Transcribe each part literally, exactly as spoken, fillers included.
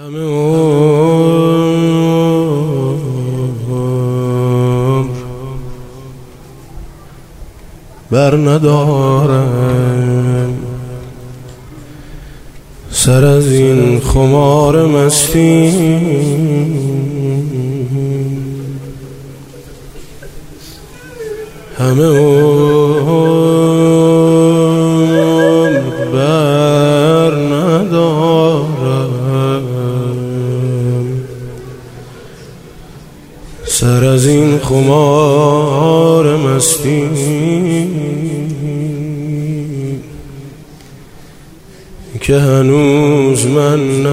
همه عمر بر ندارم سر از این خمار مستی، همه عمر بر ندارم سر از این خمار مستی که هنوز من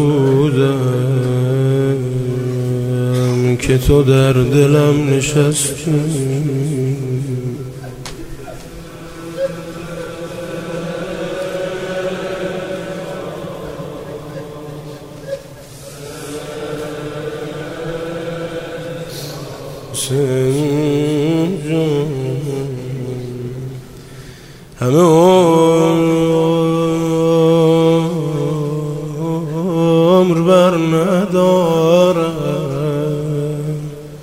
نبودم که تو در دلم نشستی. همه عمر بر ندارم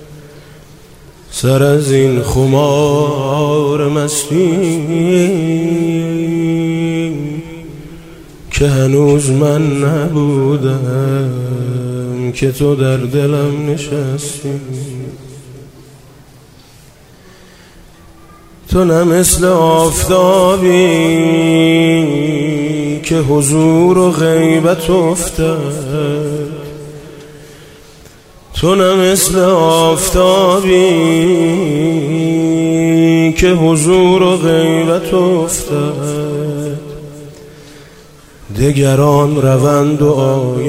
سر از این خمار مستی که هنوز من نبودم که تو در دلم نشستی. تو نه مثل آفتابی که حضور و غیبت افتد، تو نه مثل آفتابی که حضور و غیبت افتد. دگران روند و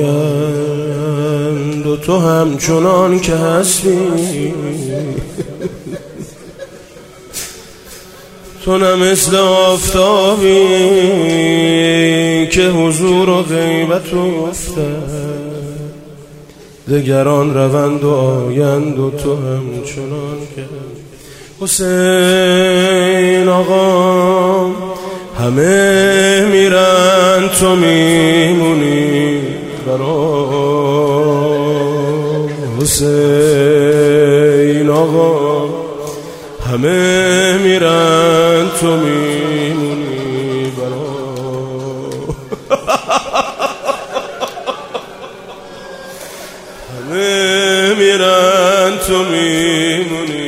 آیند و تو همچنان که هستی. تو نه مثل آفتابی که حضور و غیبت افتد. دگران روند و آیند و تو همچنان که حسین آقا همه میرن تو میمونی برام. حسین آقا همه میرن تو میمونی برام. همه میرن تو میمونی